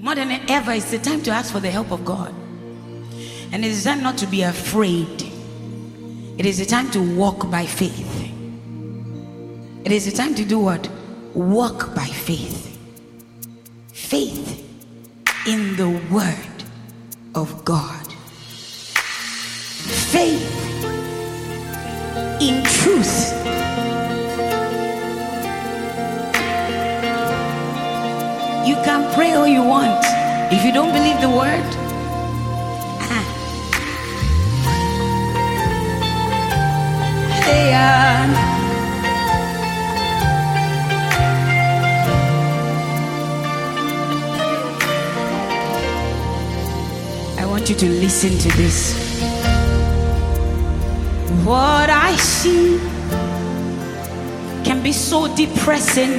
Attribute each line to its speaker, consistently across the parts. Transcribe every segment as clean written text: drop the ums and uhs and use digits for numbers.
Speaker 1: More than ever, it's the time to ask for the help of God. And it is time not to be afraid. It is the time to walk by faith. It is the time to do what? Walk by faith. Faith in the word of God. Faith in truth. You can pray all you want. If you don't believe the word, I want you to listen to this. What I see can be so depressing.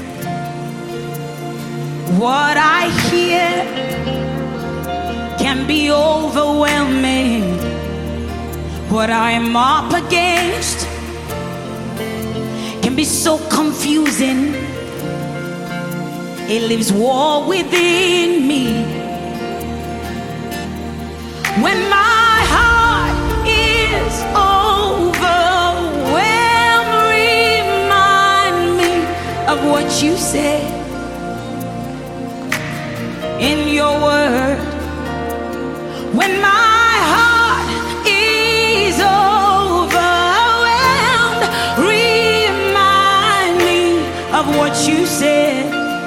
Speaker 1: What I hear can be overwhelming. What I'm up against can be so confusing. It leaves war within me. When my heart is overwhelmed, remind me of what you said in your word. When my heart is overwhelmed, remind me of what you said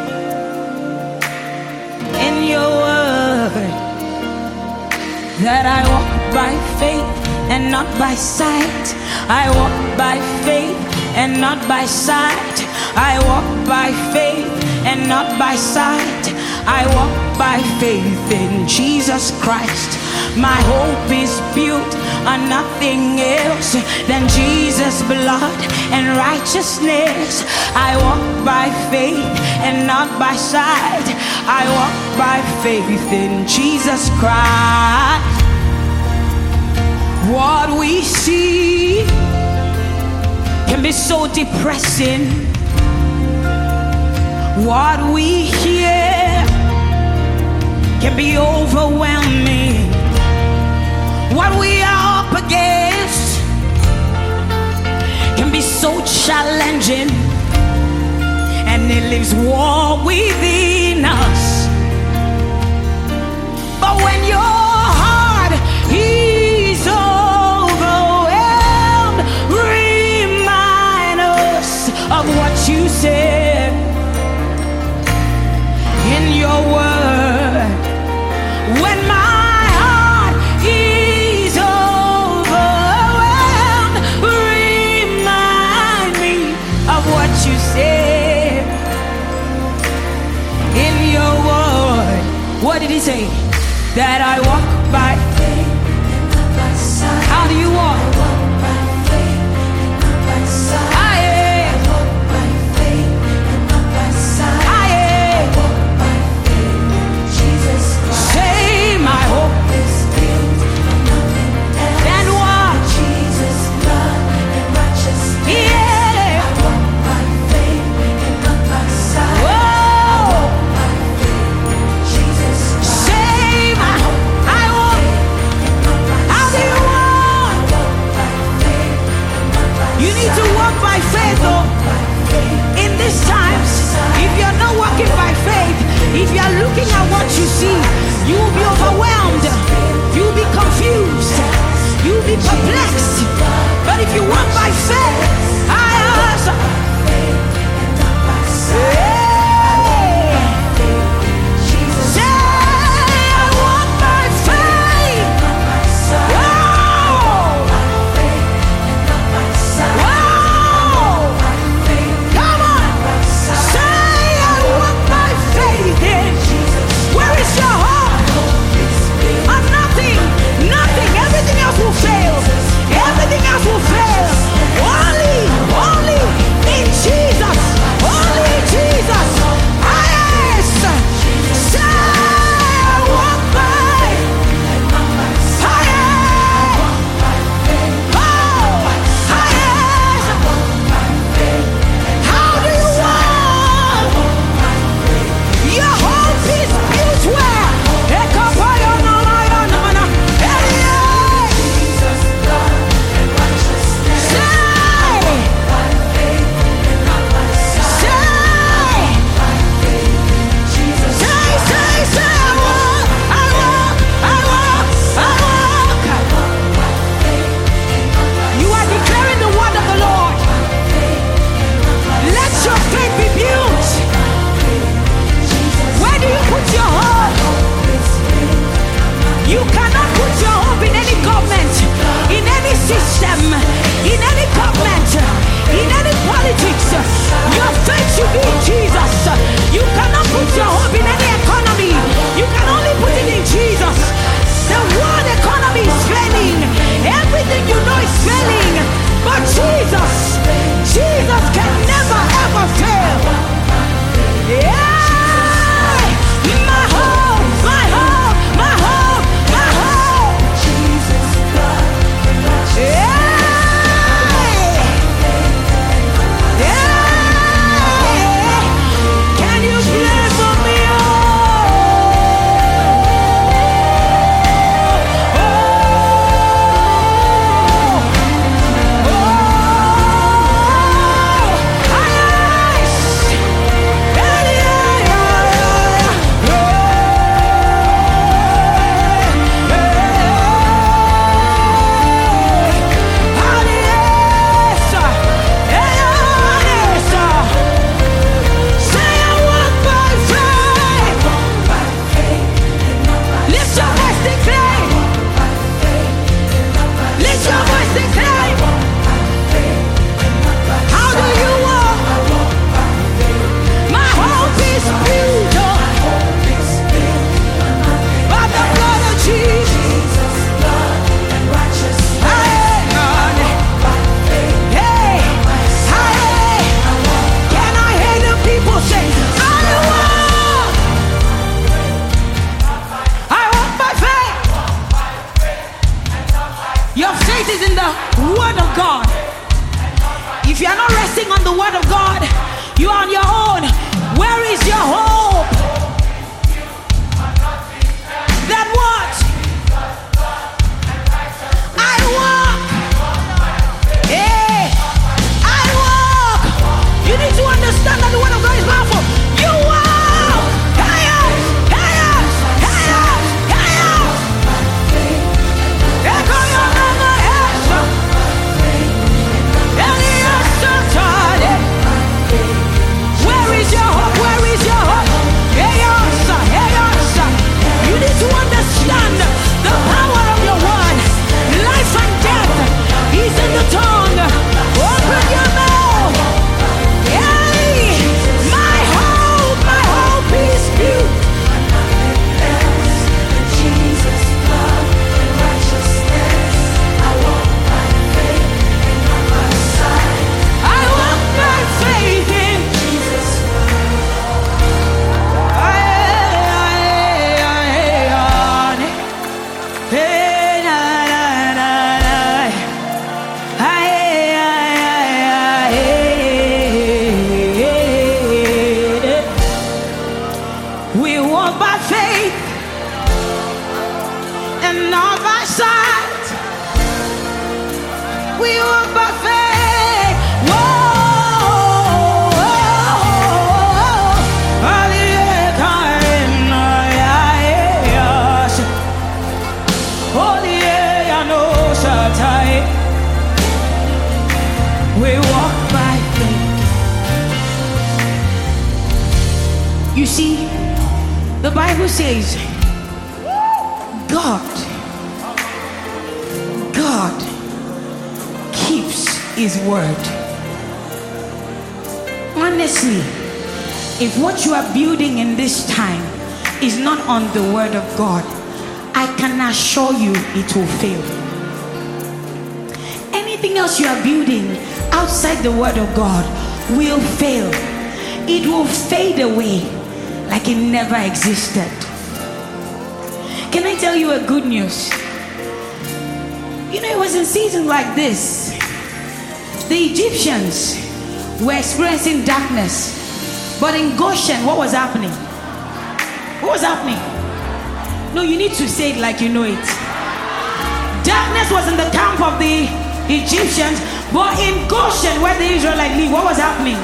Speaker 1: in your word. That I walk by faith and not by sight. I walk by faith and not by sight. I walk by faith and not by sight. I walk by faith in Jesus Christ. My hope is built on nothing else than Jesus' blood and righteousness. I walk by faith and not by sight. I walk by faith in Jesus Christ. What we see can be so depressing. What we hear can be overwhelming. What we are up against can be so challenging, and it leaves war within us. But when your heart is overwhelmed, remind us of what you said in your word. When my heart is overwhelmed, remind me of what you said in your word. What did he say? That I walk by faith and not by sight. How do you walk? I walk by faith and not by sight. I walk by faith and not by sight. I walk by faith in Jesus Christ. Say my hope is built on nothing else than what? Jesus' blood and righteousness. Yeah. I walk by faith and not by sight. Whoa. I walk by faith in Jesus Christ. Say my hope. I walk. How do you walk? I walk by faith and not by sight. You need to walk by faith, though. In these times, if you're not walking by faith, if you're looking at what you see, you will be overwhelmed, you will be confused, you will be perplexed. But if you walk by faith, nothing, everything else will fail. Everything else will fail. Only You are on your own. Where is your hope? That what? I walk. Hey, I walk. You need to understand that the word of God is powerful. You walk. Higher, higher, higher, higher. Echo your mama, Esther. Where is your hope? Where is your hope? Hey, answer, hey, answer. You need to understand the power of your word. Life and death is in the tongue. Open your mouth. Hey, my hope is you. Jesus' blood and righteousness. I walk by faith and not by sight. I walk by faith in Jesus' we walk by faith and not by sight. We walk by faith. Whoa, we walk by faith. You see, the Bible says, God keeps his word. Honestly, if what you are building in this time is not on the word of God, I can assure you it will fail. Anything else you are building outside the word of God will fail. It will fade away like it never existed. Can I tell you a good news? You know, it was in seasons like this, the Egyptians were experiencing darkness. But in Goshen, what was happening? What was happening? No, you need to say it like you know it. Darkness was in the camp of the Egyptians, but in Goshen, where the Israelites live, what was happening?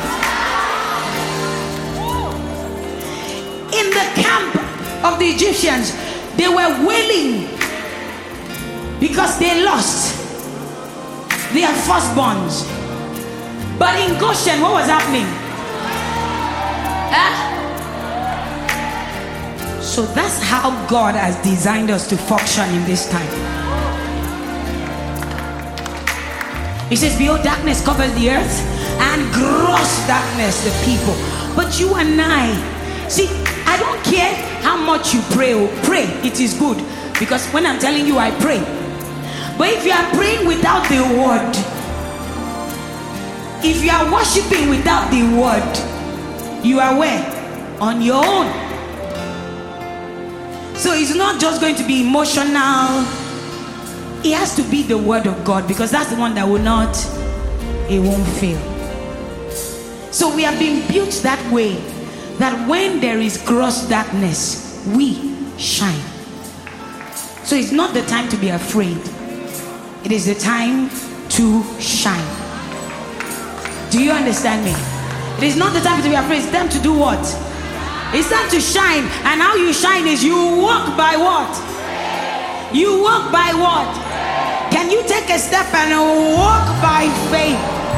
Speaker 1: In the camp of the Egyptians, they were wailing because they lost their firstborns. But in Goshen, what was happening? So that's how God has designed us to function in this time. He says, behold, darkness covers the earth and gross darkness the people. But you and I, see, I don't care how much you pray. Pray, it is good. Because when I'm telling you, I pray. But if you are praying without the word, if you are worshiping without the word, you are where? On your own. So it's not just going to be emotional. It has to be the word of God, because that's the one that will not, it won't fail. So we have been built that way, that when there is gross darkness, we shine. So it's not the time to be afraid. It is the time to shine. Do you understand me? It is not the time to be afraid. It's time to do what? It's time to shine. And how you shine is you walk by what? You walk by what? Can you take a step and walk by faith?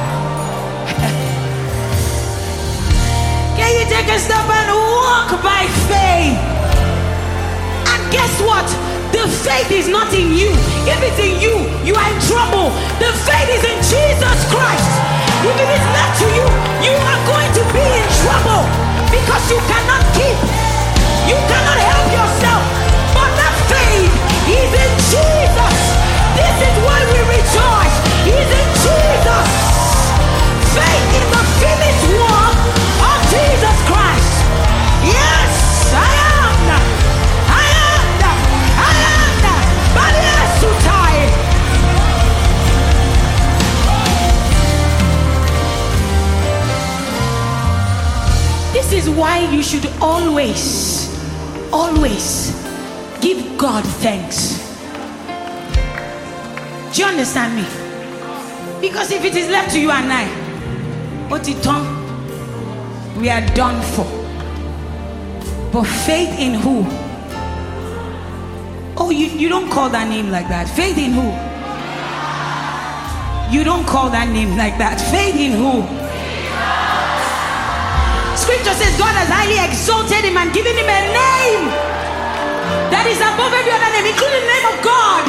Speaker 1: Can you take a step and walk by faith? And guess what? The faith is not in you. If it's in you, you are in trouble. The faith is in Jesus Christ. If it is left to you, you are going to be in trouble, because you cannot keep, you cannot help yourself. But that faith is in Jesus. This is why we rejoice. He's in Jesus. Faith in the finished work of Jesus Christ. Yes, I am. I am. I am. But yes, too tired. should always give God thanks. Do you understand me? Because if it is left to you and I, what it done, we are done for. But faith in who? Oh, you don't call that name like that. Faith in who? You don't call that name like that. Faith in who? Scripture says God has highly exalted him and given him a name that is above every other name, including the name of God.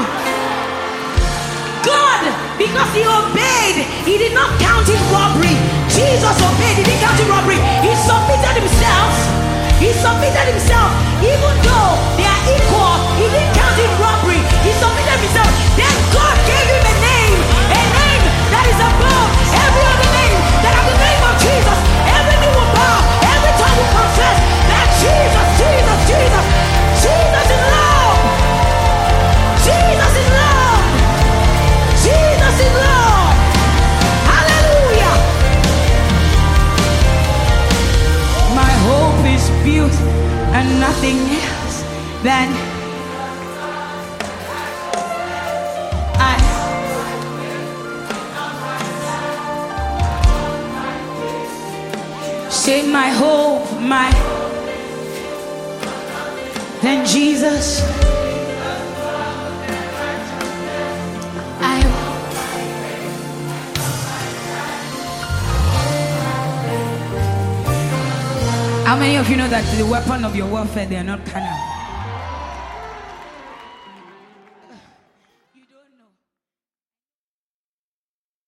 Speaker 1: God, because he obeyed, he did not count it robbery. Jesus obeyed, he didn't count it robbery. He submitted himself. He submitted himself. Even though they are equal, he didn't count it robbery. He submitted himself. Then God gave him a name that is above every other name, that at the name of Jesus, every knee will bow, every tongue will confess that Jesus, Jesus, Jesus, Jesus is Lord. Jesus is Lord. Jesus is Lord. Hallelujah. My hope is built and nothing else than say my hope, then Jesus. How many of you know that the weapon of your warfare, they are not carnal?